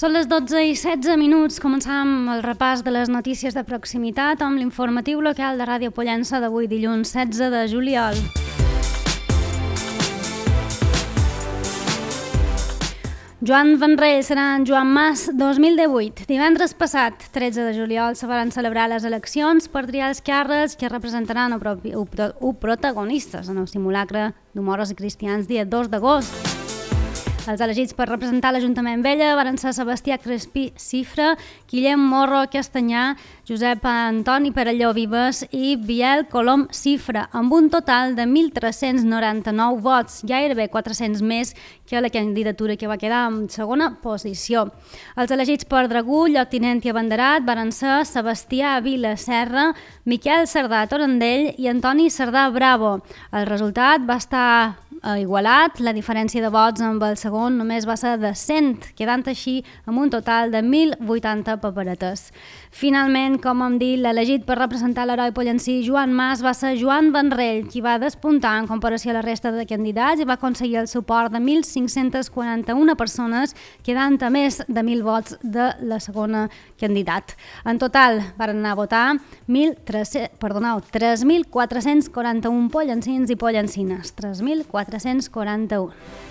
Són les 12:16. Començam el repàs de les notícies de proximitat amb l'informatiu local de Ràdio Pollença d'avui dilluns 16 de juliol. Joan Vendrell serà en Joan Mas 2018. Divendres passat, 13 de juliol, se van celebrar les eleccions per triar els càrrecs que representaran o protagonistes en el simulacre d'Humoros i Cristians dia 2 d'agost. Els elegits per representar l'Ajuntament Vella van ser Sebastià Crespí Cifra, Guillem Morro Castanyà, Josep Antoni Perelló Vives i Biel Colom Cifra, amb un total de 1.399 vots, gairebé 400 més que la candidatura que va quedar en segona posició. Els elegits per Dragú, lloctinent i abanderat van ser Sebastià Vila Serra, Miquel Cerdà Torendell i Antoni Cerdà Bravo. El resultat va estar igualat, la diferència de vots amb el segon només va ser de 100, quedant així amb un total de 1.080 paperetes. Finalment, com hem dit, l'elegit per representar l'heroi pollencí Joan Mas va ser Joan Vendrell, qui va despuntar en comparació a la resta de candidats i va aconseguir el suport de 1.541 persones, quedant a més de 1.000 vots de la segona candidat. En total van anar a votar 3.441 pollencins i pollencines. 3.441.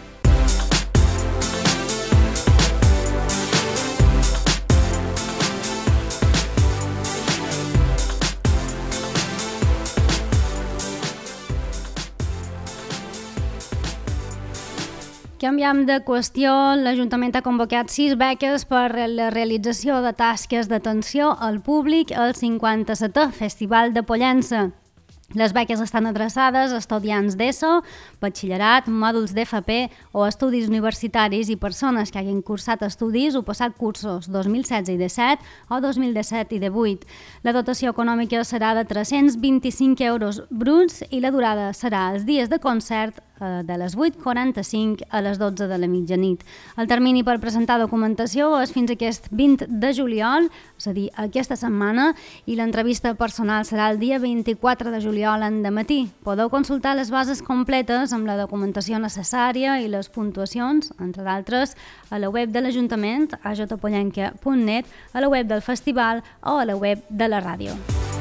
Canviam de qüestió. L'Ajuntament ha convocat 6 beques per la realització de tasques d'atenció al públic al 57è Festival de Pollença. Les beques estan adreçades a estudiants d'ESO, batxillerat, mòduls d'FP o estudis universitaris i persones que hagin cursat estudis o passat cursos 2016 i 17 o 2017 i 18. La dotació econòmica serà de 325 euros bruts i la durada serà els dies de concert de les 8:45 a les 12 de la mitjanit. El termini per presentar documentació és fins aquest 20 de juliol, és a dir, aquesta setmana, i l'entrevista personal serà el dia 24 de juliol endematí. Podeu consultar les bases completes amb la documentació necessària i les puntuacions, entre d'altres, a la web de l'Ajuntament, a jpollenca.net, a la web del festival o a la web de la ràdio.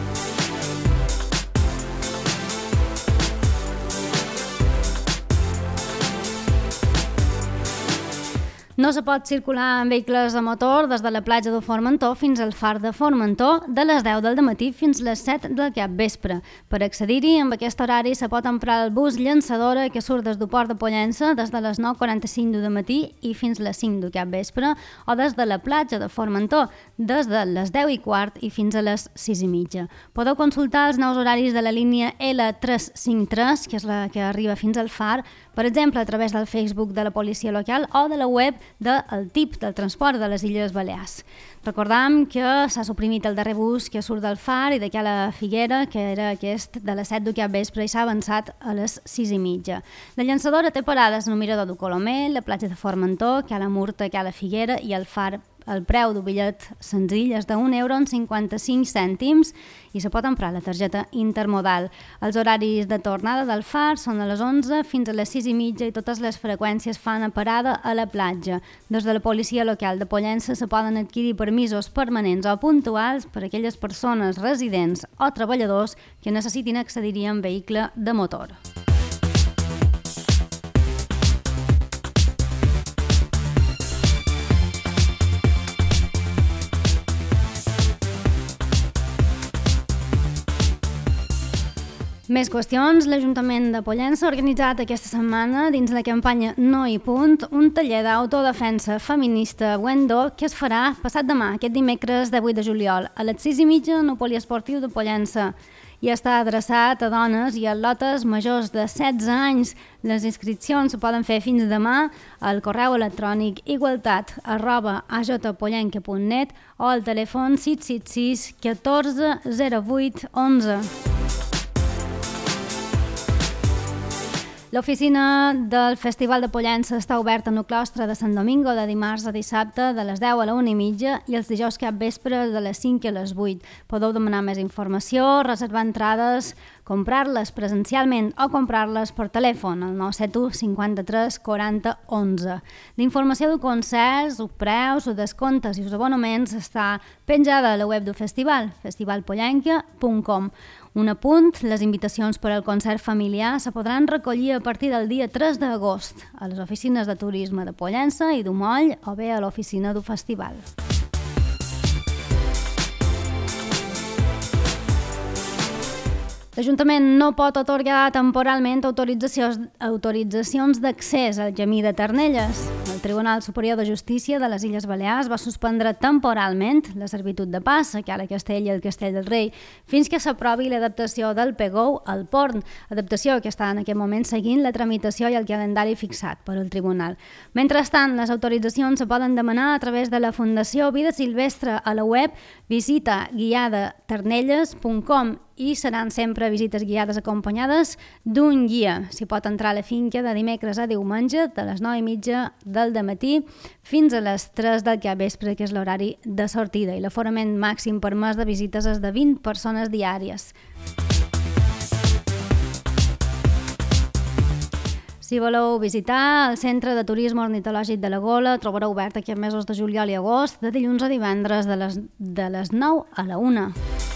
No se pot circular en vehicles a motor des de la platja de Formentor fins al far de Formentor de les 10 del matí fins les 7 del capvespre. Per accedir-hi, amb aquest horari se pot emprar el bus llançadora que surt des del port de Pollença des de les 9:45 del matí i fins les 5 del capvespre o des de la platja de Formentor des de les 10:15 i fins a les 6:30. Podeu consultar els nous horaris de la línia L353, que és la que arriba fins al far, per exemple, a través del Facebook de la policia local o de la web del TIP, del transport de les Illes Balears. Recordam que s'ha suprimit el darrer bus que surt del far i d'aquí a la Figuera, que era aquest de les 7 del capvespre, i s'ha avançat a les 6:30. La llançadora té parades en el mirador de Colomer, la platja de Formentor, que a la Murta, que a la Figuera i al far. El preu del bitllet senzill és de €1,55 i se pot emprar la targeta intermodal. Els horaris de tornada del far són a les 11 fins a les 6:30 i totes les freqüències fan a parada a la platja. Des de la policia local de Pollença se poden adquirir permisos permanents o puntuals per a aquelles persones residents o treballadors que necessitin accedir-hi en vehicle de motor. Més qüestions. L'Ajuntament de Pollença ha organitzat aquesta setmana, dins la campanya No i Punt, un taller d'autodefensa feminista Wendo que es farà passat demà, aquest dimecres de 8 de juliol, a les 6:30 en el Poliesportiu de Pollença. I està adreçat a dones i atletes majors de 16 anys. Les inscripcions se poden fer fins demà al correu electrònic igualtat@ajpollenca.net o al telèfon 676 14 08 11. L'oficina del Festival de Pollença està oberta en el claustre de Sant Domingo de dimarts a dissabte de les 10 a la 1:30 i els dijous cap vespre de les 5 a les 8. Podeu demanar més informació, reservar entrades, comprar-les presencialment o comprar-les per telèfon al 971 53 40 11. L'informació de concerts, els preus, els descomptes i els abonaments està penjada a la web del festival, festivalpollenca.com. Un apunt, les invitacions per al concert familiar se podran recollir a partir del dia 3 d'agost a les oficines de turisme de Pollença i d'Umoll o bé a l'oficina del festival. L'Ajuntament no pot atorgar temporalment autoritzacions d'accés al Camí de Ternelles. El Tribunal Superior de Justícia de les Illes Balears va suspendre temporalment la servitud de pas a Cala Castell i el Castell del Rei fins que s'aprovi l'adaptació del PGO al Porn, adaptació que està en aquest moment seguint la tramitació i el calendari fixat per al Tribunal. Mentrestant, les autoritzacions se poden demanar a través de la Fundació Vida Silvestre a la web visitaguiadaternelles.com i seran sempre visites guiades acompanyades d'un guia. S'hi pot entrar a la finca de dimecres a diumenge de les 9:30 del dematí fins a les 3 del capvespre, que és l'horari de sortida, i l'aforament màxim permès de visites és de 20 persones diàries. Si voleu visitar el Centre de Turisme Ornitològic de la Gola, trobarà obert aquests mesos de juliol i agost, de dilluns a divendres de les 9 a la 1.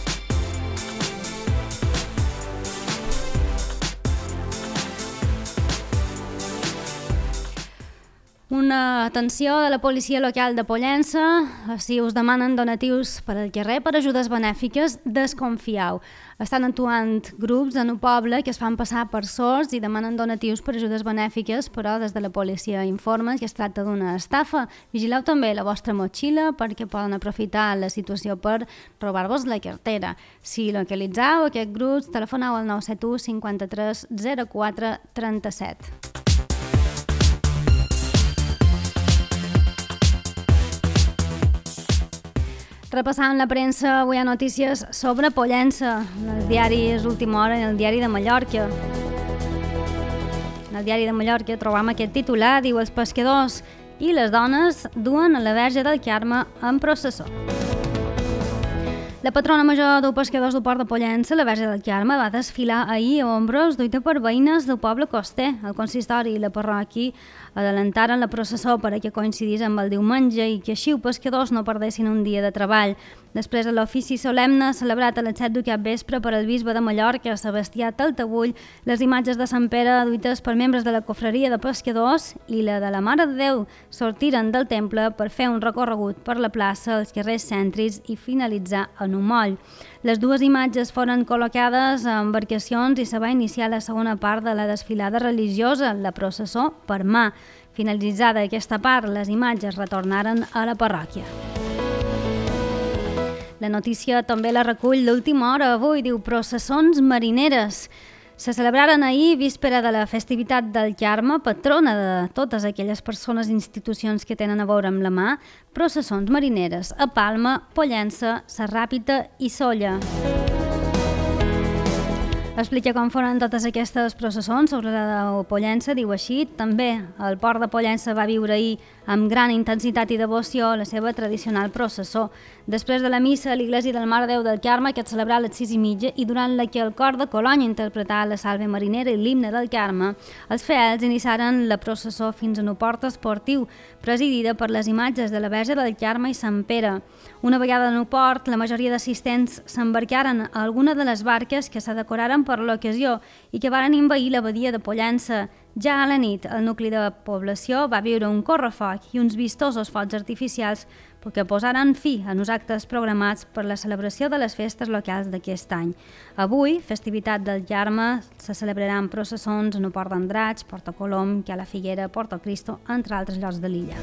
Una atenció de la policia local de Pollença: si us demanen donatius per al carrer per ajudes benèfiques, desconfieu. Estan actuant grups en el poble que es fan passar per sords i demanen donatius per ajudes benèfiques, però des de la policia informen que es tracta d'una estafa. Vigileu també la vostra motxilla perquè poden aprofitar la situació per robar-vos la cartera. Si localitzeu aquests grups, telefoneu al 971 53 04 37. Repassant la premsa, avui hi ha notícies sobre Pollença. Els diaris Última Hora i el Diari de Mallorca. En el Diari de Mallorca trobam aquest titular, diu: els pescadors i les dones duen a la Verge del Carme en processó. La patrona major dels pescadors del port de Pollença, la Verge del Carme, va desfilar ahir a ombros duita per veïnes del poble coster. El consistori i la parròquia adelantaren la processó per a que coincidís amb el diumenge i que així els pescadors no perdessin un dia de treball. Després de l'ofici solemne celebrat a les 7 del capvespre per al bisbe de Mallorca, Sebastià Taltabull, les imatges de Sant Pere duites per membres de la cofreria de pescadors i la de la Mare de Déu sortiren del temple per fer un recorregut per la plaça, els carrers cèntrics i finalitzar en un moll. Les dues imatges foren col·locades a embarcacions i se va iniciar la segona part de la desfilada religiosa, la processó per mà. Finalitzada aquesta part, les imatges retornaren a la parròquia. La notícia també la recull l'Última Hora avui, diu: processons marineres. Se celebraren ahir, víspera de la festivitat del Carme, patrona de totes aquelles persones i institucions que tenen a veure amb la mà, processons marineres a Palma, Pollença, Sarràpita i Sóller. Explica com foren totes aquestes processons sobre la de Pollença, diu així: també el port de Pollença va viure ahir amb gran intensitat i devoció la seva tradicional processó. Després de la missa a l'Iglésia del Mare Déu del Carme, que es celebrà a les 6:30 i durant la que el cor de Colònia interpretà la salve marinera i l'himne del Carme, els fidels iniciaren la processó fins a un port esportiu, presidida per les imatges de la Verge del Carme i Sant Pere. Una vegada en el port, la majoria d'assistents s'embarcaren a alguna de les barques que se decoraren per l'ocasió i que varen envair la badia de Pollença. Ja a la nit, el nucli de població va viure un correfoc i uns vistosos focs artificials que posaren fi en els actes programats per la celebració de les festes locals d'aquest any. Avui, festivitat del Carme, se celebraran processons en el Port d'Andratx, Porta Colom, Cala Figuera, Porto Cristo, entre altres llocs de l'illa.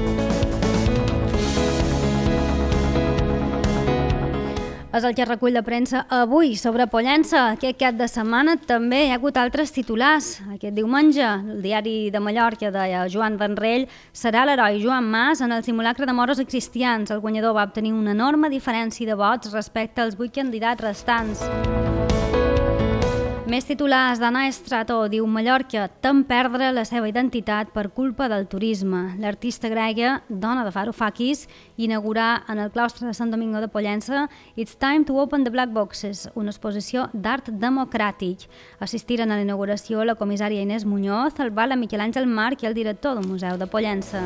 És el que recull la premsa avui sobre Pollença. Aquest cap de setmana també hi ha hagut altres titulars. Aquest diumenge, el Diari de Mallorca de Joan Vendrell serà l'heroi Joan Mas en el simulacre de moros i cristians. El guanyador va obtenir una enorme diferència de vots respecte als 8 candidats restants. Més titulars d'Anna Estrato diu Mallorca tem perdre la seva identitat per culpa del turisme. L'artista grega, dona de Varoufakis, inaugurà en el claustre de Sant Domingo de Pollença It's Time to Open the Black Boxes, una exposició d'art democràtic. Assistiren a la inauguració la comissària Inés Muñoz, el bala Miquel Àngel Marc i el director del Museu de Pollença.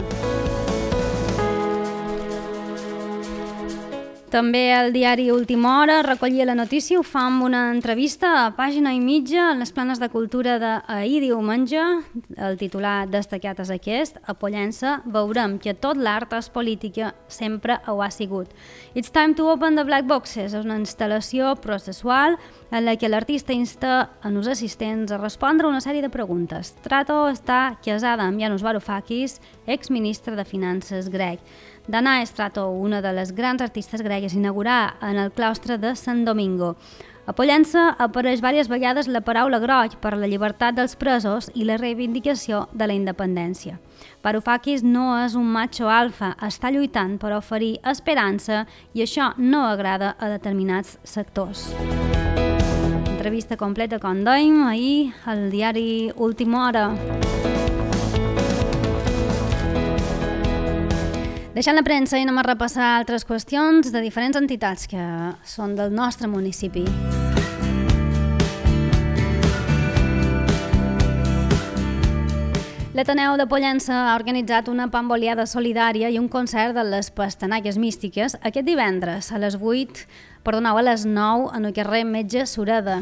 També el diari Última Hora recollia la notícia, ho fa amb una entrevista a Pàgina i Mitja en les planes de cultura d'ahir diumenge. El titular destacat és aquest: a Pollença veurem que tot l'art és política, sempre ho ha sigut. It's Time to Open the Black Boxes és una instal·lació processual en la que l'artista insta els assistents a respondre una sèrie de preguntes. Strato està casada amb Yanis Varoufakis, exministre de Finances grec. Dana Estrato, una de les grans artistes gregues, inaugurà en el claustre de Sant Domingo. A Pollença apareix diverses vegades la paraula groc per la llibertat dels presos i la reivindicació de la independència. Varoufakis no és un macho alfa, està lluitant per oferir esperança i això no agrada a determinats sectors. Entrevista completa, com dèiem, ahir al diari Última Hora. Deixant la premsa i anem a repassar altres qüestions de diferents entitats que són del nostre municipi. L'Ateneu de Pollença ha organitzat una pamboliada solidària i un concert de les Pastanagues Místiques aquest divendres a les 9 en el carrer Metge Sureda.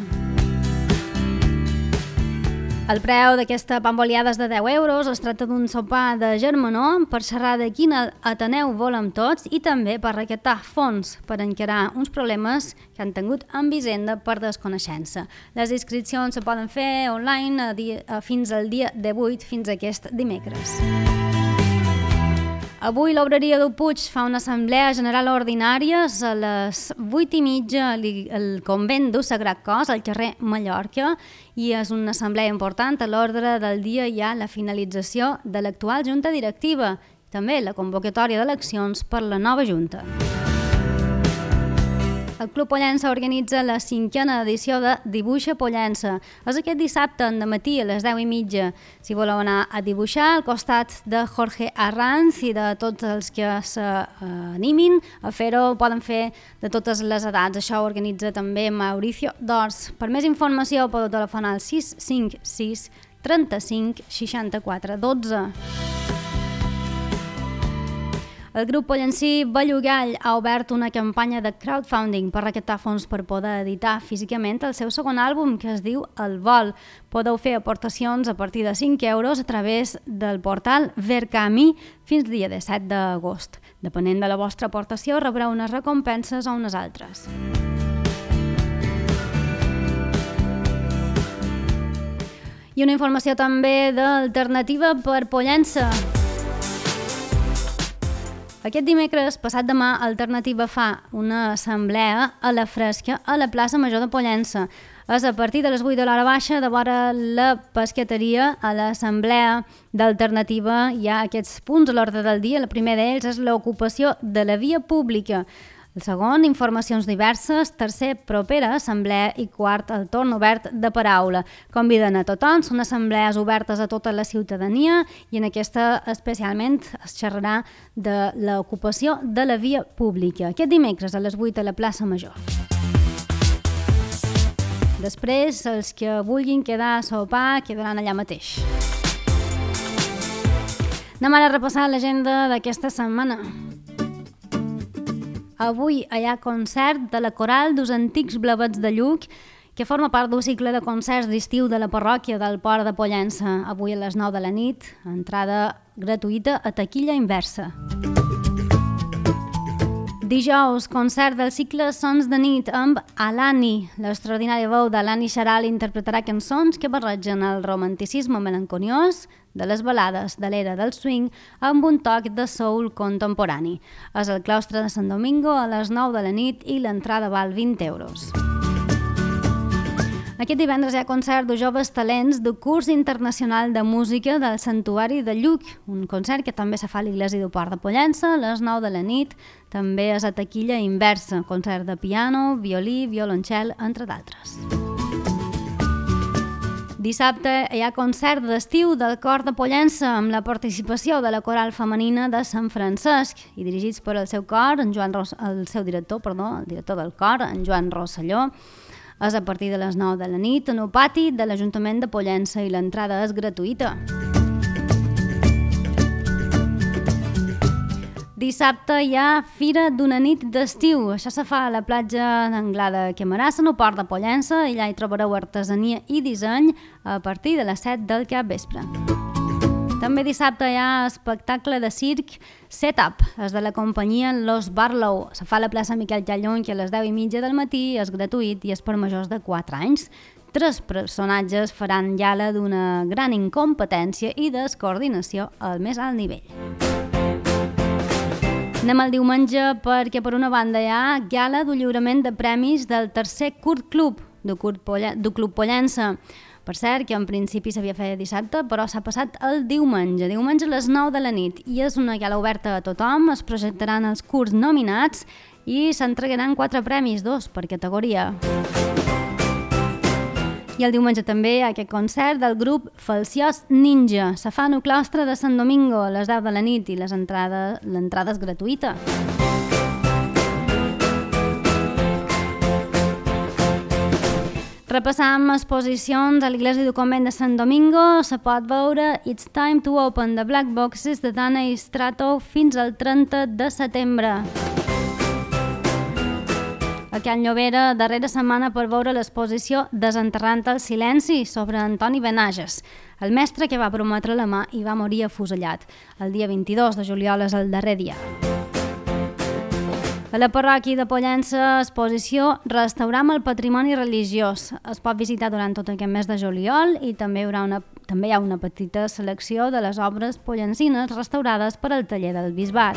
El preu d'aquesta pamboliada és de 10 euros, es tracta d'un sopar de germanor per xerrar de quin Ateneu volem tots i també per recaptar fons per encarar uns problemes que han tingut amb Hisenda per desconeixença. Les inscripcions se poden fer online fins al dia 18, fins aquest dimecres. Avui l'Obreria del Puig fa una assemblea general ordinària a les 8:30 al convent del Sagrat Cos, al carrer Mallorca, i és una assemblea important. A l'ordre del dia hi ha la finalització de l'actual junta directiva, també la convocatòria d'eleccions per la nova junta. El Club Pollença organitza la 5a edició de Dibuixa Pollença. És aquest dissabte en dematí a les 10:30. Si voleu anar a dibuixar, al costat de Jorge Arranz i de tots els que s'animin a fer-ho, poden fer de totes les edats. Això ho organitza també Mauricio Dors. Per més informació podeu telefonar al 656 35 64 12. El grup pollencí Bellugall ha obert una campanya de crowdfunding per recaptar fons per poder editar físicament el seu segon àlbum, que es diu El Vol. Podeu fer aportacions a partir de 5 euros a través del portal Verkami fins dia 17 d'agost. Depenent de la vostra aportació, rebreu unes recompenses o unes altres. I una informació també d'Alternativa per Pollença. Aquest dimecres, passat demà, Alternativa fa una assemblea a la fresca a la plaça Major de Pollença. És a partir de les 8 de l'hora baixa, de vora la pesqueteria. A l'assemblea d'Alternativa hi ha aquests punts a l'ordre del dia. El primer d'ells és l'ocupació de la via pública. El segon, informacions diverses. Tercer, propera assemblea. I quart, el torn obert de paraula. Conviden a tothom, són assemblees obertes a tota la ciutadania i en aquesta especialment es xerrarà de l'ocupació de la via pública. Aquest dimecres a les 8 a la plaça Major. Després, els que vulguin quedar a sopar quedaran allà mateix. Anem ara a repassar l'agenda d'aquesta setmana. Avui hi ha concert de la Coral dels Antics Blavets de Lluc, que forma part d'un cicle de concerts d'estiu de la parròquia del Port de Pollença. Avui a les 9 de la nit, entrada gratuïta a taquilla inversa. Dijous, concert del cicle Sons de nit amb Alani. L'extraordinària veu d'Alani Xaral interpretarà cançons que barregen el romanticisme melanconiós de les balades de l'era del swing amb un toc de soul contemporani. És al claustre de Sant Domingo a les 9 de la nit i l'entrada val 20 euros. Aquest divendres hi ha concert de joves talents del curs internacional de música del Santuari de Lluc, un concert que també se fa a l'Iglésia del Port de Pollença a les 9 de la nit. També és a taquilla inversa, concert de piano, violí, violoncel, entre d'altres. Dissabte hi ha concert d'estiu del Cor de Pollença amb la participació de la coral femenina de Sant Francesc i dirigits per el seu cor, el director del cor, en Joan Rosselló. És a partir de les 9 de la nit en el pati de l'Ajuntament de Pollença i l'entrada és gratuïta. Dissabte hi ha Fira d'una nit d'estiu. Això se fa a la platja d'Anglada Camarassa, en el port de Pollença, i allà hi trobareu artesania i disseny a partir de les 7 del capvespre. També dissabte hi ha espectacle de circ Setup, és de la companyia Los Barlow. Se fa a la plaça Miquel Llallón, que a les 10:30 del matí és gratuït i és per majors de 4 anys. 3 personatges faran gala d'una gran incompetència i descoordinació al més alt nivell. Anem al diumenge perquè per una banda hi ha gala del lliurament de premis del tercer Curt Club del Club Pollença. Per cert, que en principi s'havia fet dissabte, però s'ha passat el diumenge a les 9 de la nit, i és una gala oberta a tothom. Es projectaran els curts nominats i s'entregaran 4 premis, 2 per categoria. I el diumenge també hi ha aquest concert del grup Falciós Ninja. Se fa en el claustre de Sant Domingo a les 10 de la nit i l'entrada és gratuïta. Repassam exposicions a l'Iglésia del Convent de Sant Domingo. Se pot veure It's Time to Open the Black Boxes de Dana i Strato fins al 30 de setembre. A Can Llobera, darrera setmana per veure l'exposició Desenterrant el silenci sobre Antoni Benages, el mestre que va prometre la mà i va morir afusellat. El dia 22 de juliol és el darrer dia. A la parròquia de Pollença, exposició Restauram el patrimoni religiós. Es pot visitar durant tot aquest mes de juliol i també hi ha una petita selecció de les obres pollencines restaurades per al taller del Bisbat.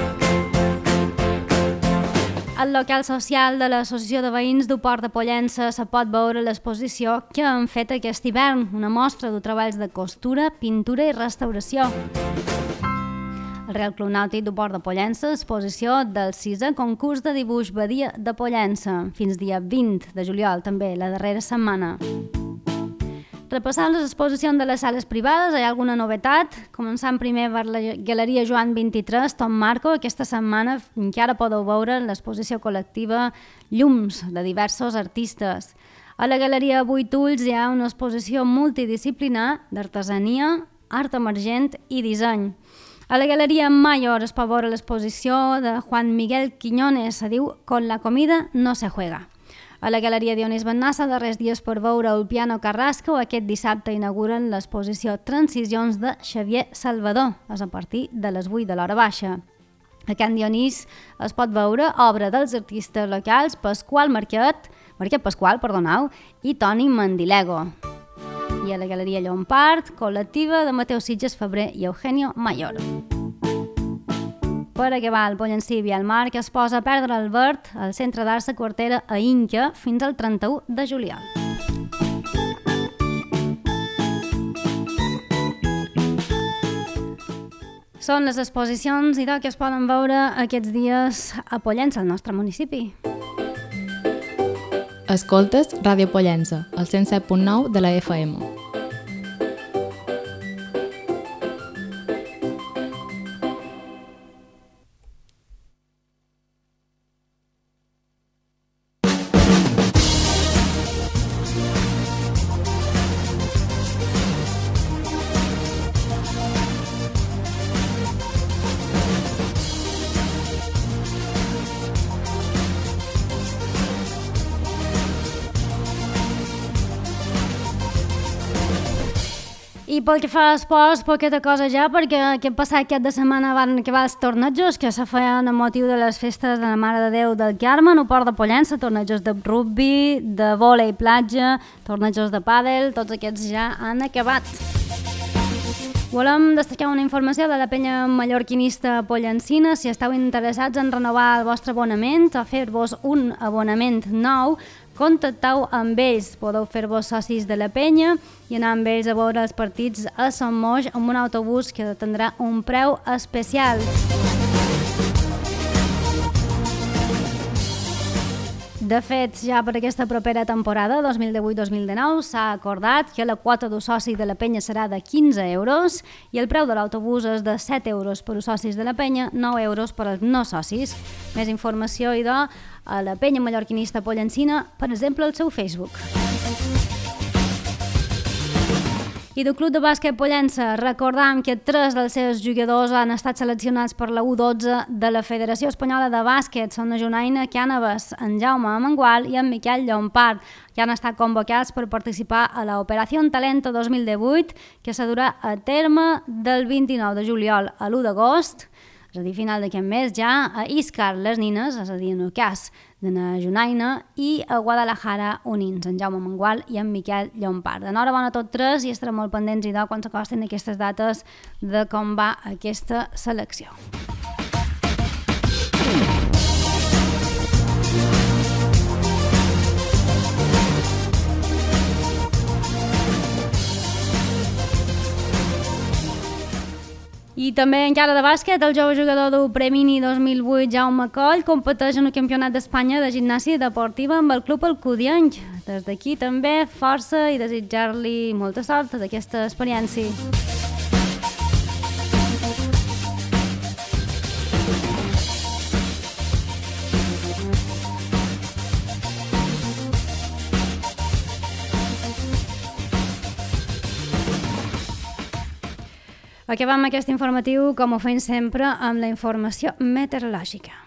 Al local social de l'Associació de Veïns del Port de Pollença se pot veure l'exposició que han fet aquest hivern, una mostra de treballs de costura, pintura i restauració. El Real Club Nàutic del Port de Pollença, exposició del 6è concurs de dibuix Badia de Pollença, fins dia 20 de juliol, també, la darrera setmana. Repassant les exposicions de les sales privades, hi ha alguna novetat? Començant primer per la Galeria Joan 23, Tom Marco. Aquesta setmana encara podeu veure l'exposició col·lectiva Llums, de diversos artistes. A la Galeria 8 Ulls hi ha una exposició multidisciplinar d'artesania, art emergent i disseny. A la Galeria Mayor es pot veure l'exposició de Juan Miguel Quiñones, se diu Con la comida no se juega. A la Galeria Dionís Bennassa, darrers dies per veure el piano Carrasco, aquest dissabte inauguren l'exposició Transicions de Xavier Salvador, és a partir de les 8 de l'hora baixa. A Can Dionís es pot veure obra dels artistes locals Marquet Pasqual i Toni Mandilego. I a la Galeria Llompart, col·lectiva de Mateu Sitges Febrer i Eugenio Mayor. Per acabar, el Pollencí Via al Mar, que es posa a perdre el verd al Centre d'Art La Quartera a Inca fins al 31 de juliol. Són les exposicions i que es poden veure aquests dies a Pollença, al nostre municipi. Escoltes Ràdio Pollença, al 107.9 de la FM. I pel que fa a esports, poqueta cosa ja, perquè aquest passat cap de setmana van acabar els tornejos que se feien amb motiu de les festes de la Mare de Déu del Carme, al Port de Pollença, tornejos de rugby, de vòlei platja, tornejos de pàdel, tots aquests ja han acabat. Volem destacar una informació de la penya mallorquinista pollencina. Si esteu interessats en renovar el vostre abonament o fer-vos un abonament nou, contacteu amb ells. Podeu fer-vos socis de la penya i anar amb ells a veure els partits a Son Moix amb un autobús que tindrà un preu especial. De fet, ja per aquesta propera temporada 2018-2019 s'ha acordat que la quota d'un soci de la penya serà de 15 euros i el preu de l'autobús és de 7 euros per als socis de la penya, 9 euros per als no socis. Més informació, idò, a la penya mallorquinista Pollencina, per exemple, al seu Facebook. I del Club de Bàsquet Pollença recordam que 3 dels seus jugadors han estat seleccionats per la U12 de la Federació Espanyola de Bàsquet. Són la Junaina Cànavas, en Jaume Amengual i en Miquel Llompart, que han estat convocats per participar a l'Operació Talento 2018, que s'adurà a terme del 29 de juliol a l'1 d'agost, és a dir, final d'aquest mes, ja a Íscar, les nines, és a dir, en el cas de la Junaina, i a Guadalajara unins, en Jaume Amengual i en Miquel Llompart. Enhorabona a tots 3 i estarem molt pendents quan s'acosten aquestes dates de com va aquesta selecció. I també encara de bàsquet, el jove jugador del Premini 2008, Jaume Coll, competeix en el Campionat d'Espanya de Gimnàsia Deportiva amb el Club Alcudienc. Des d'aquí també força i desitjar-li molta sort d'aquesta experiència. Acabem aquest informatiu, com ho fem sempre, amb la informació meteorològica.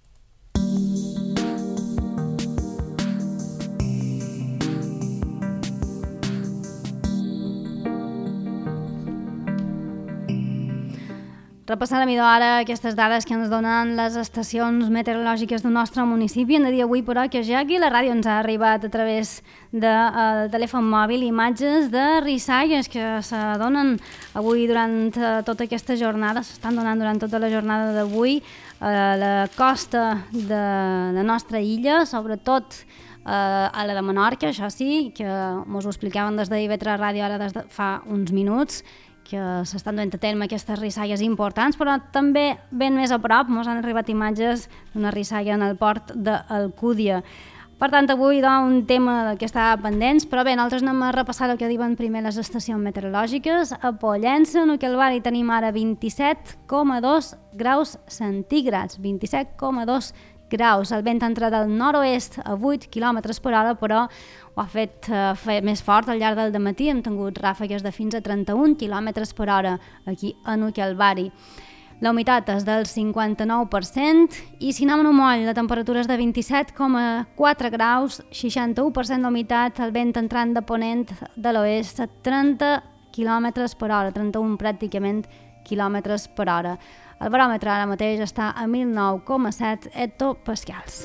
Repassarem ara aquestes dades que ens donen les estacions meteorològiques del nostre municipi. Hem de dir avui, però, que ja aquí a la ràdio ens ha arribat a través del telèfon mòbil imatges de rissalles que se donen avui durant tota aquesta jornada, s'estan donant durant tota la jornada d'avui a la costa de la nostra illa, sobretot a la de Menorca, això sí, que mos ho explicaven des de IB3 Ràdio ara des de fa uns minuts, que s'estan duent a terme aquestes rissalles importants, però també ben més a prop mos han arribat imatges d'una rissalla en el port d'Alcúdia. Per tant, avui un tema que està pendents, però bé, nosaltres anem a repassar el que diuen primer les estacions meteorològiques. A Pollença, en el Calvari, tenim ara 27,2 graus centígrads, 27,2 graus. El vent entra del nord-oest a 8 km per hora, però ho ha fet més fort al llarg del dematí. Hem tingut ràfegues de fins a 31 km per hora aquí a el Calvari. La humitat és del 59% i si anem a un moll, la temperatura és de 27,4 graus, 61% d'humitat, el vent entrant de ponent de l'oest a 30 km per hora, 31 pràcticament quilòmetres per hora. El baròmetre ara mateix està a 1009,7 hectopascals.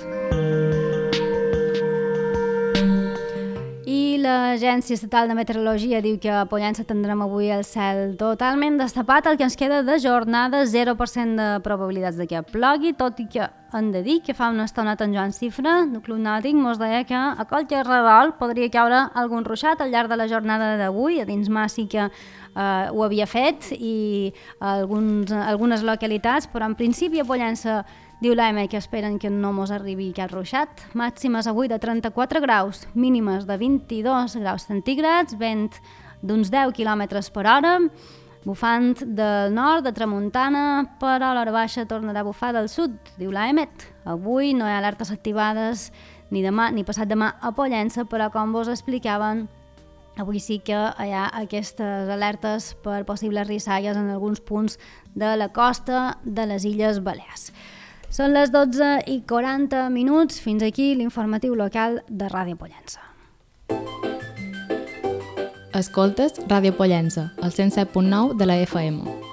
I l'Agència Estatal de Meteorologia diu que a Pollença tindrem avui el cel totalment destapat, el que ens queda de jornada, 0% de probabilitats de que plogui, tot i que hem de dir que fa una estoneta en Joan Cifra, del Club Nàutic, mos deia que a qualque redol podria caure algun ruixat al llarg de la jornada d'avui. A dins mà sí que ho havia fet i algunes localitats, però en principi a Pollença diu l'AM que esperen que no mos arribi cap ruixat. Màximes avui de 34 graus, mínimes de 22 graus centígrads, vent d'uns 10 km per hora, bufant del nord, de tramuntana, però a l'hora baixa tornarà a bufar del sud, diu l'AEMET. Avui no hi ha alertes activades ni demà ni passat demà a Pollença, però com vos explicaven, avui sí que hi ha aquestes alertes per possibles rissalles en alguns punts de la costa de les Illes Balears. Són les 12:40. Fins aquí l'informatiu local de Ràdio Pollença. Escoltes Ràdio Pollença, al 107.9 de la FM.